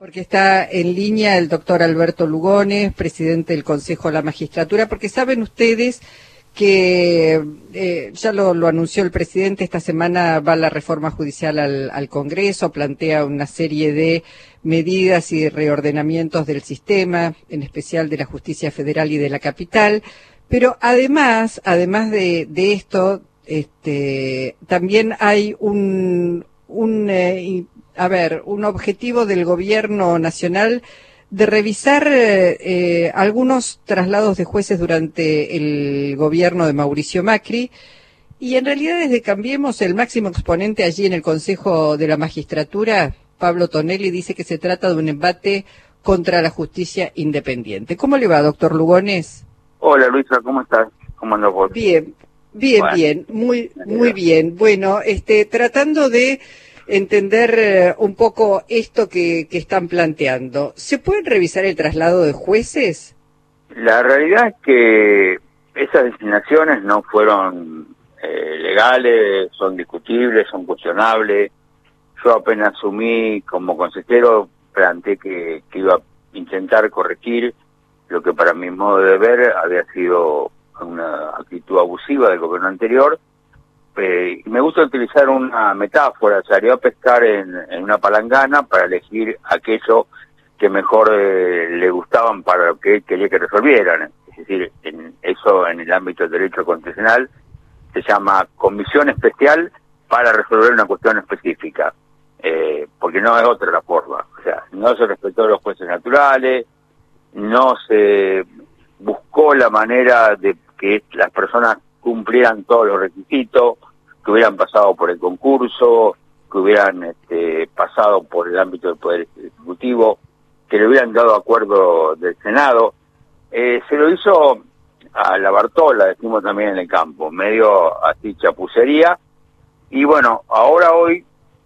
Porque está en línea el doctor Alberto Lugones, presidente del Consejo de la Magistratura, porque saben ustedes que ya lo anunció el presidente, esta semana va la reforma judicial al Congreso, plantea una serie de medidas y reordenamientos del sistema, en especial de la justicia federal y de la capital, pero además de esto, también hay un objetivo del gobierno nacional de revisar algunos traslados de jueces durante el gobierno de Mauricio Macri, y en realidad desde Cambiemos, el máximo exponente allí en el Consejo de la Magistratura, Pablo Tonelli, dice que se trata de un embate contra la justicia independiente. ¿Cómo le va, doctor Lugones? Hola, Luisa, ¿cómo estás? ¿Cómo andas vos? Bien, muy bien. Bueno, tratando de entender un poco esto que están planteando. ¿Se puede revisar el traslado de jueces? La realidad es que esas designaciones no fueron legales, son discutibles, son cuestionables. Yo apenas asumí como consejero, planteé que iba a intentar corregir lo que para mi modo de ver había sido una actitud abusiva del gobierno anterior. Me gusta utilizar una metáfora, salió a pescar en una palangana para elegir aquello que mejor le gustaban para lo que él quería que resolvieran. Es decir, eso en el ámbito del derecho constitucional se llama comisión especial para resolver una cuestión específica, porque no es otra la forma. O sea, no se respetó a los jueces naturales, no se buscó la manera de que las personas cumplieran todos los requisitos, que hubieran pasado por el concurso, que hubieran pasado por el ámbito del Poder Ejecutivo, que le hubieran dado acuerdo del Senado. Se lo hizo a la Bartola, decimos también en el campo, medio así chapucería. Y bueno, hoy,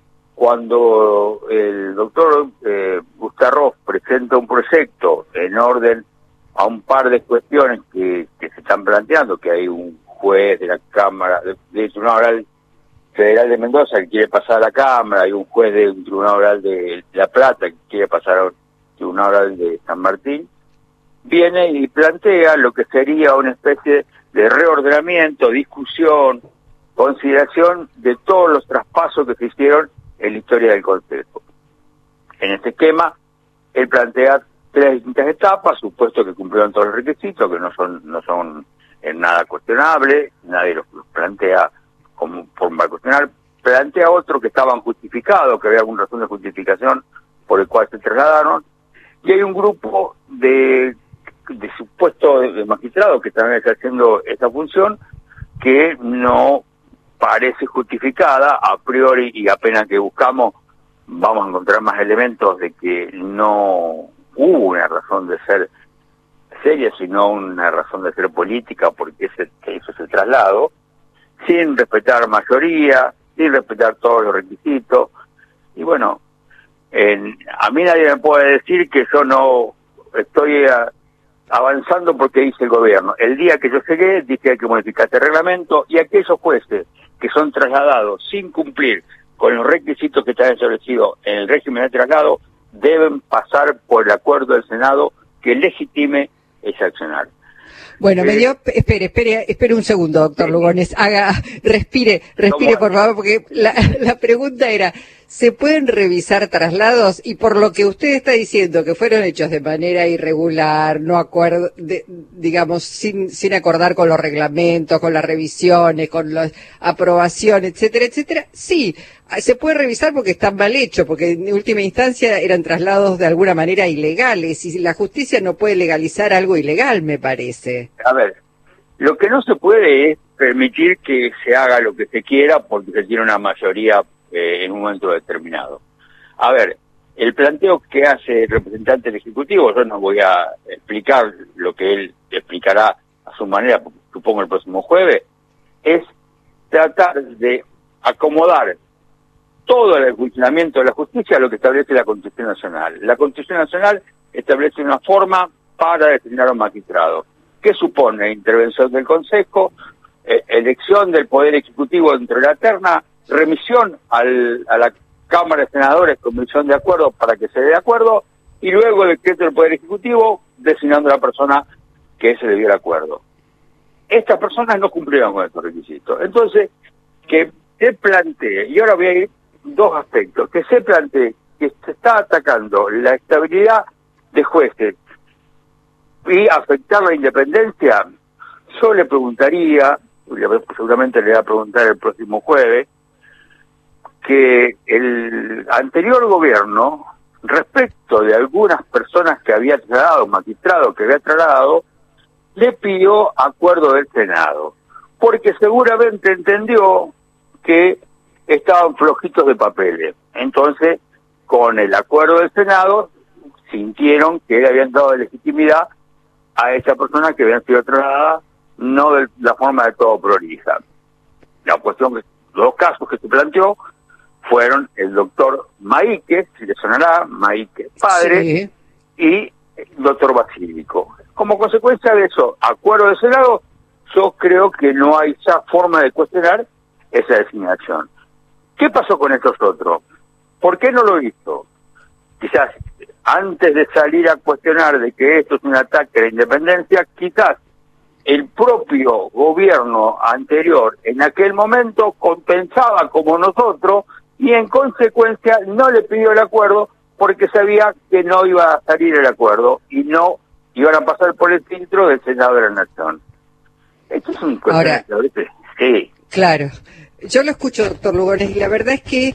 cuando el doctor Gustarroz presenta un proyecto en orden a un par de cuestiones que se están planteando, que hay un juez de la Cámara, del Tribunal Oral Federal de Mendoza que quiere pasar a la Cámara, hay un juez de un Tribunal Oral de La Plata que quiere pasar al Tribunal Oral de San Martín, viene y plantea lo que sería una especie de reordenamiento, discusión, consideración de todos los traspasos que se hicieron en la historia del Consejo. En este esquema, él plantea 3 distintas etapas, supuesto que cumplieron todos los requisitos, que no son en nada cuestionables, nadie los plantea como forma de cuestionar, plantea otro que estaban justificados, que había alguna razón de justificación por el cual se trasladaron, y hay un grupo de supuestos de magistrados que están ejerciendo esta función que no parece justificada a priori, y apenas que buscamos vamos a encontrar más elementos de que no hubo una razón de ser seria, sino una razón de ser política, porque eso es el traslado, sin respetar mayoría, sin respetar todos los requisitos. Y bueno, a mí nadie me puede decir que yo no estoy avanzando porque dice el gobierno. El día que yo llegué dije que hay que modificar este reglamento, y aquellos jueces que son trasladados sin cumplir con los requisitos que están establecidos en el régimen de traslado deben pasar por el acuerdo del Senado que legitime ese accionar. Bueno, espere un segundo, doctor Lugones, respire por favor, porque la pregunta era, ¿se pueden revisar traslados? Y por lo que usted está diciendo, que fueron hechos de manera irregular, digamos, sin acordar con los reglamentos, con las revisiones, con la aprobación, etcétera, sí, se puede revisar porque están mal hechos, porque en última instancia eran traslados de alguna manera ilegales, y la justicia no puede legalizar algo ilegal, me parece. A ver, lo que no se puede es permitir que se haga lo que se quiera porque se tiene una mayoría en un momento determinado. A ver, el planteo que hace el representante del Ejecutivo, yo no voy a explicar lo que él explicará a su manera, supongo el próximo jueves, es tratar de acomodar todo el funcionamiento de la justicia a lo que establece la Constitución Nacional. La Constitución Nacional establece una forma para designar a un magistrado, que supone intervención del Consejo, elección del Poder Ejecutivo dentro de la terna, remisión a la Cámara de Senadores, comisión de acuerdo para que se dé de acuerdo, y luego decreto del Poder Ejecutivo designando a la persona que se le dio el acuerdo. Estas personas no cumplieron con estos requisitos. Entonces, que se plantee, y ahora voy a ir dos aspectos, que se plantee que se está atacando la estabilidad de jueces y afectar la independencia, yo le preguntaría, seguramente le voy a preguntar el próximo jueves, que el anterior gobierno, respecto de algunas personas que había trasladado, magistrados que había trasladado, le pidió acuerdo del Senado, porque seguramente entendió que estaban flojitos de papeles. Entonces, con el acuerdo del Senado, sintieron que le habían dado legitimidad a esa persona que habían sido trasladadas, no de la forma de todo prolija. La cuestión, los dos casos que se planteó fueron el doctor Maíquez, si le sonará, Maíquez padre, sí, y el doctor Basílico. Como consecuencia de eso, acuerdo del Senado, yo creo que no hay ya forma de cuestionar esa designación. ¿Qué pasó con estos otros? ¿Por qué no lo hizo? Quizás antes de salir a cuestionar de que esto es un ataque a la independencia, quizás el propio gobierno anterior en aquel momento compensaba como nosotros y en consecuencia no le pidió el acuerdo porque sabía que no iba a salir el acuerdo y no iban a pasar por el filtro del Senado de la Nación. Esto es un cuestionamiento, ¿viste? Sí. Claro. Yo lo escucho, doctor Lugones, y la verdad es que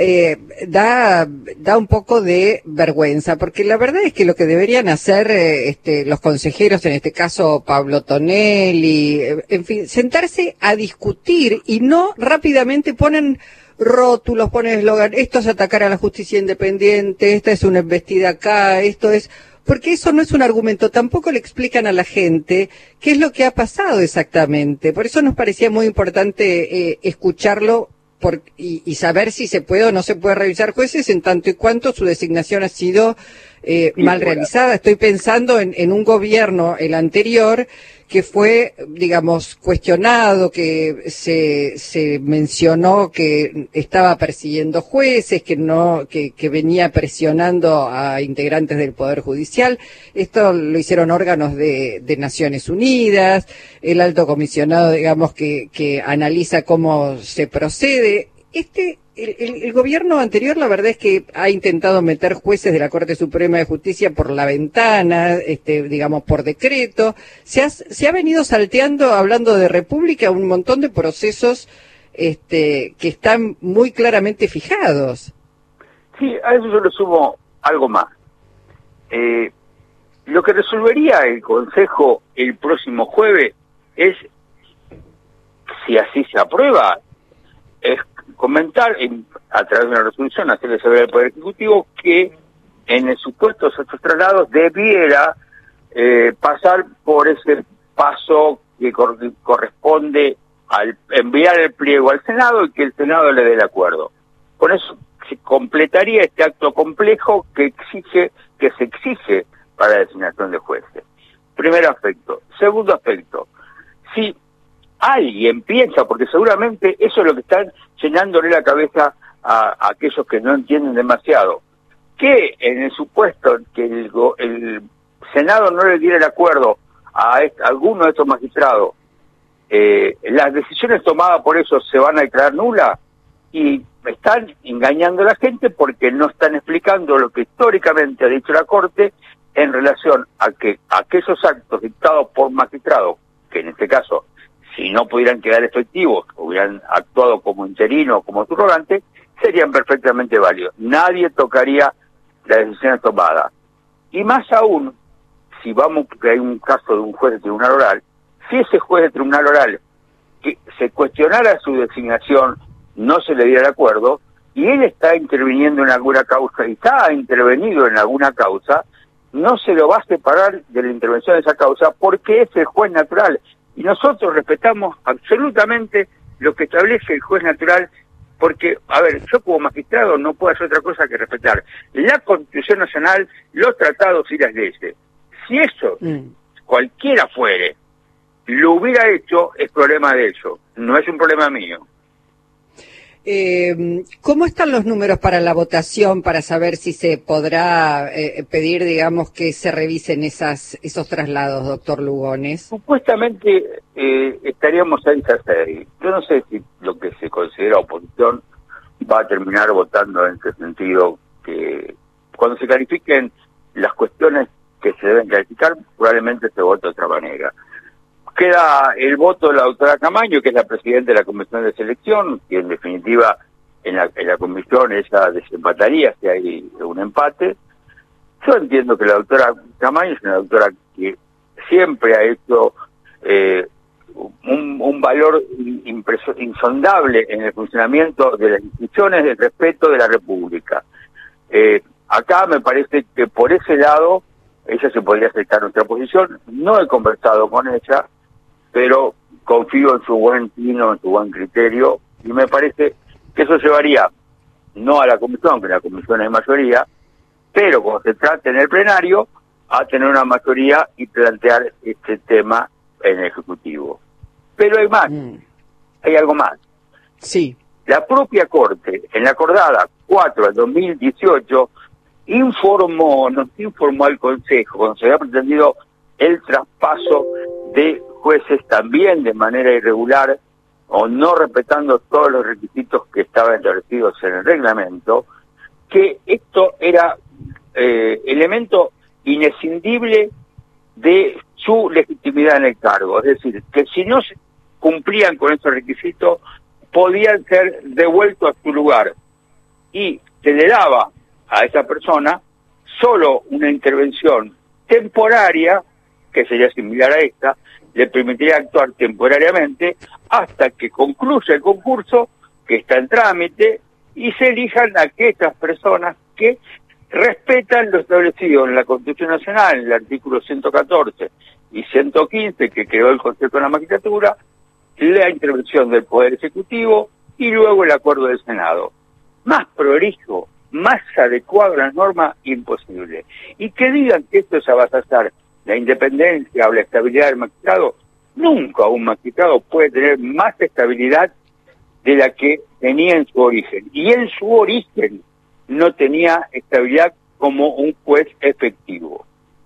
da un poco de vergüenza, porque la verdad es que lo que deberían hacer los consejeros, en este caso Pablo Tonelli, en fin, sentarse a discutir y no rápidamente ponen rótulos, ponen eslogan, esto es atacar a la justicia independiente, esta es una embestida acá, esto es... Porque eso no es un argumento, tampoco le explican a la gente qué es lo que ha pasado exactamente. Por eso nos parecía muy importante escucharlo y saber si se puede o no se puede revisar jueces en tanto y cuanto su designación ha sido mal realizada. Estoy pensando en un gobierno, el anterior, que fue, digamos, cuestionado, que se mencionó que estaba persiguiendo jueces, que venía presionando a integrantes del Poder Judicial. Esto lo hicieron órganos de Naciones Unidas, el alto comisionado, digamos, que analiza cómo se procede. El gobierno anterior, la verdad es que ha intentado meter jueces de la Corte Suprema de Justicia por la ventana, digamos, por decreto. Se ha venido salteando, hablando de república, un montón de procesos que están muy claramente fijados. Sí, a eso yo le sumo algo más. Lo que resolvería el Consejo el próximo jueves es, si así se aprueba, es comentar a través de una resolución, hacerle saber al Poder Ejecutivo que en el supuesto de estos traslados debiera pasar por ese paso que corresponde al enviar el pliego al Senado y que el Senado le dé el acuerdo. Con eso se completaría este acto complejo que se exige para la designación de jueces. Primer aspecto. Segundo aspecto. Si alguien piensa, porque seguramente eso es lo que están llenándole la cabeza a aquellos que no entienden demasiado, que en el supuesto que el Senado no le diera el acuerdo a alguno de estos magistrados, las decisiones tomadas por eso se van a declarar nulas, y están engañando a la gente porque no están explicando lo que históricamente ha dicho la Corte en relación a que aquellos actos dictados por magistrados, que en este caso, si no pudieran quedar efectivos, hubieran actuado como interino o como subrogante, serían perfectamente válidos. Nadie tocaría las decisiones tomadas. Y más aún, si vamos, porque hay un caso de un juez de tribunal oral, si ese juez de tribunal oral que se cuestionara su designación, no se le diera el acuerdo, y él está interviniendo en alguna causa, y está intervenido en alguna causa, no se lo va a separar de la intervención de esa causa, porque es el juez natural. Y nosotros respetamos absolutamente lo que establece el juez natural, porque, a ver, yo como magistrado no puedo hacer otra cosa que respetar la Constitución Nacional, los tratados y las leyes. Si eso, cualquiera fuere, lo hubiera hecho, es problema de ellos, no es un problema mío. ¿Cómo están los números para la votación para saber si se podrá pedir, digamos, que se revisen esos traslados, doctor Lugones? Supuestamente estaríamos 6-6. Yo no sé si lo que se considera oposición va a terminar votando en ese sentido, que cuando se califiquen las cuestiones que se deben calificar, probablemente se vote de otra manera. Queda el voto de la doctora Camaño, que es la presidenta de la Comisión de Selección, y en definitiva en la comisión ella desempataría si hay un empate. Yo entiendo que la doctora Camaño es una doctora que siempre ha hecho un valor insondable en el funcionamiento de las instituciones del respeto de la República. Acá me parece que por ese lado ella se podría aceptar nuestra posición. No he conversado con ella, pero confío en su buen tino, en su buen criterio, y me parece que eso llevaría no a la comisión, que en la comisión hay mayoría, pero cuando se trate en el plenario, a tener una mayoría y plantear este tema en el Ejecutivo. Pero hay más, hay algo más. Sí. La propia Corte, en la acordada 4 del 2018, nos informó al Consejo, cuando se había pretendido el traspaso de jueces también de manera irregular o no respetando todos los requisitos que estaban establecidos en el reglamento, que esto era elemento inescindible de su legitimidad en el cargo. Es decir, que si no se cumplían con esos requisitos, podían ser devueltos a su lugar. Y se le daba a esa persona solo una intervención temporaria, que sería similar a esta, le permitiría actuar temporariamente hasta que concluya el concurso, que está en trámite, y se elijan a aquellas personas que respetan lo establecido en la Constitución Nacional, en el artículo 114 y 115, que creó el Consejo de la Magistratura, la intervención del Poder Ejecutivo y luego el acuerdo del Senado. Más prolijo, más adecuado a la norma, imposible. Y que digan que esto es avasallar la independencia o la estabilidad del magistrado, nunca un magistrado puede tener más estabilidad de la que tenía en su origen. Y en su origen no tenía estabilidad como un juez efectivo.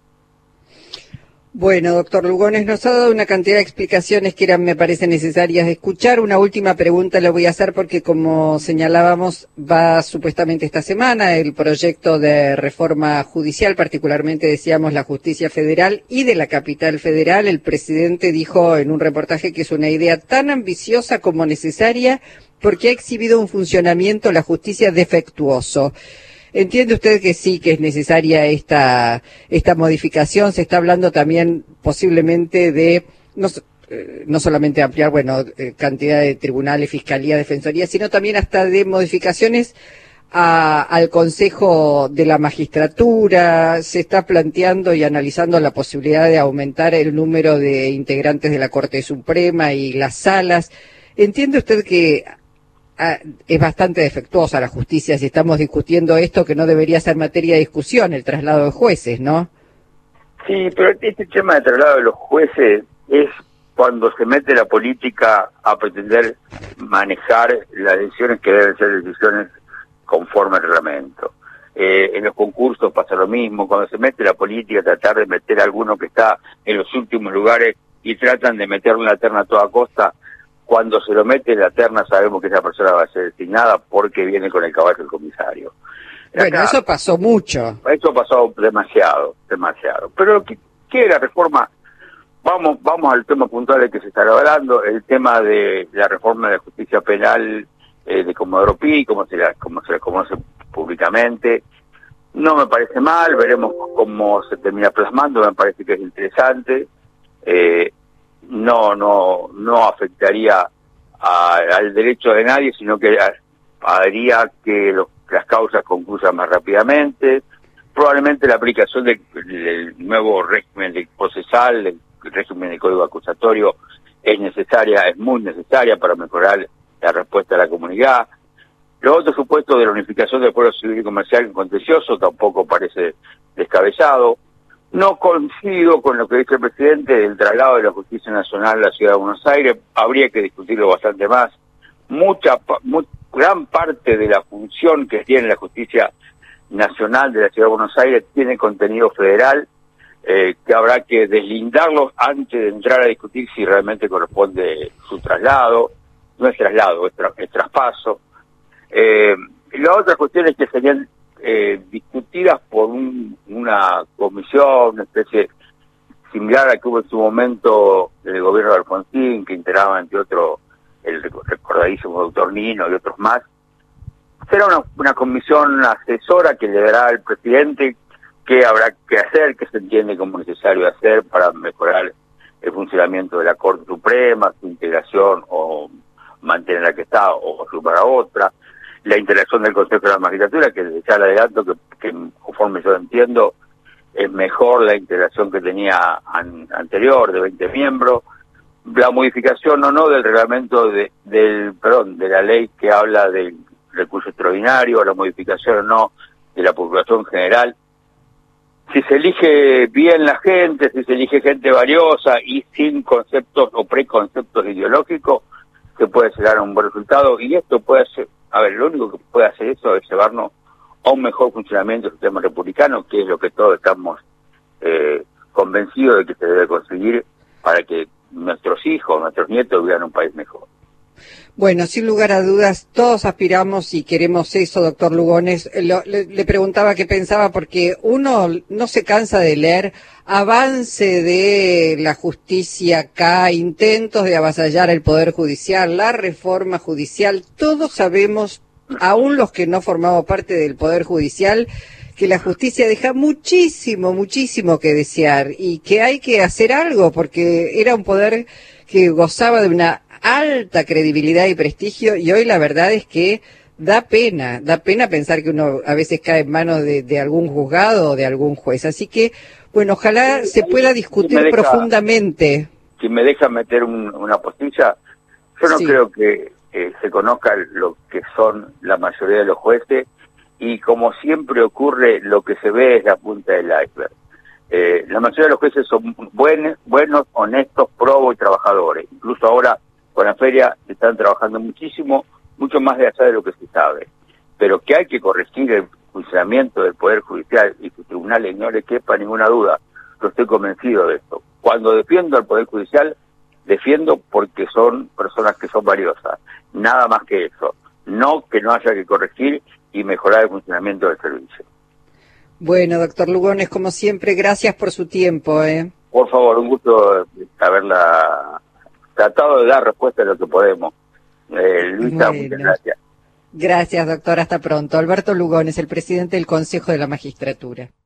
Bueno, doctor Lugones, nos ha dado una cantidad de explicaciones que me parecen necesarias de escuchar. Una última pregunta le voy a hacer porque, como señalábamos, va supuestamente esta semana el proyecto de reforma judicial, particularmente decíamos la justicia federal y de la capital federal. El presidente dijo en un reportaje que es una idea tan ambiciosa como necesaria porque ha exhibido un funcionamiento la justicia defectuoso. ¿Entiende usted que sí, que es necesaria esta modificación? Se está hablando también posiblemente de no solamente ampliar, cantidad de tribunales, fiscalía, defensoría, sino también hasta de modificaciones al Consejo de la Magistratura. Se está planteando y analizando la posibilidad de aumentar el número de integrantes de la Corte Suprema y las salas. ¿Entiende usted que es bastante defectuosa la justicia si estamos discutiendo esto, que no debería ser materia de discusión, el traslado de jueces, ¿no? Sí, pero este tema de traslado de los jueces es cuando se mete la política a pretender manejar las decisiones que deben ser decisiones conforme al reglamento. En los concursos pasa lo mismo, cuando se mete la política a tratar de meter a alguno que está en los últimos lugares y tratan de meter una terna a toda costa. Cuando se lo mete en la terna sabemos que esa persona va a ser designada porque viene con el caballo del comisario. Bueno, acá, eso pasó mucho. Eso pasó demasiado. Pero ¿qué es la reforma? Vamos al tema puntual del que se está hablando, el tema de la reforma de la justicia penal de Comodoro Pi, como se la conoce públicamente. No me parece mal, veremos cómo se termina plasmando, me parece que es interesante. No afectaría al derecho de nadie, sino que haría que las causas concluyan más rápidamente. Probablemente la aplicación del nuevo régimen procesal, del régimen de código acusatorio, es muy necesaria para mejorar la respuesta de la comunidad. Los otros supuestos de la unificación del Fuero Civil y Comercial en contencioso tampoco parece descabellado. No coincido con lo que dice el presidente del traslado de la Justicia Nacional a la Ciudad de Buenos Aires. Habría que discutirlo bastante más. gran parte de la función que tiene la justicia nacional de la Ciudad de Buenos Aires tiene contenido federal, que habrá que deslindarlos antes de entrar a discutir si realmente corresponde su traslado. No es traslado, es traspaso. Las otras cuestiones que serían discutidas por una comisión, una especie similar a que hubo en su momento el gobierno de Alfonsín, que integraba entre otros el recordadísimo doctor Nino y otros más. Será una comisión asesora que le dará al presidente qué habrá que hacer, qué se entiende como necesario hacer para mejorar el funcionamiento de la Corte Suprema, su integración o mantener la que está o sumar a otra, la integración del Consejo de la Magistratura, que ya le adelanto que conforme yo entiendo es mejor la integración que tenía anterior de 20 miembros, la modificación o no del reglamento de la ley que habla del recurso extraordinario, la modificación o no de la Procuración General. Si se elige bien la gente, si se elige gente valiosa y sin conceptos o preconceptos ideológicos, se puede llegar a un buen resultado, y esto puede ser, lo único que puede hacer eso es llevarnos a un mejor funcionamiento del sistema republicano, que es lo que todos estamos convencidos de que se debe conseguir para que nuestros hijos, nuestros nietos vivan un país mejor. Bueno, sin lugar a dudas, todos aspiramos y queremos eso, doctor Lugones. Le preguntaba qué pensaba, porque uno no se cansa de leer avance de la justicia acá, intentos de avasallar el Poder Judicial, la reforma judicial. Todos sabemos, aún los que no formamos parte del Poder Judicial, que la justicia deja muchísimo, muchísimo que desear y que hay que hacer algo, porque era un poder que gozaba de una alta credibilidad y prestigio, y hoy la verdad es que da pena pensar que uno a veces cae en manos de algún juzgado o de algún juez. Así que, bueno, ojalá se pueda discutir profundamente. Si me deja meter una postilla, yo no creo que se conozca lo que son la mayoría de los jueces, y como siempre ocurre, lo que se ve es la punta del iceberg. La mayoría de los jueces son buenos, honestos, probos y trabajadores. Incluso ahora con la feria están trabajando mucho más de allá de lo que se sabe. Pero que hay que corregir el funcionamiento del Poder Judicial y sus tribunales, no le quepa ninguna duda. Yo estoy convencido de esto. Cuando defiendo al Poder Judicial, defiendo porque son personas que son valiosas. Nada más que eso. No que no haya que corregir y mejorar el funcionamiento del servicio. Bueno, doctor Lugones, como siempre, gracias por su tiempo. Por favor, un gusto haberla tratado de dar respuesta a lo que podemos. Luisa, muchas gracias. Gracias, doctor. Hasta pronto. Alberto Lugones, el presidente del Consejo de la Magistratura.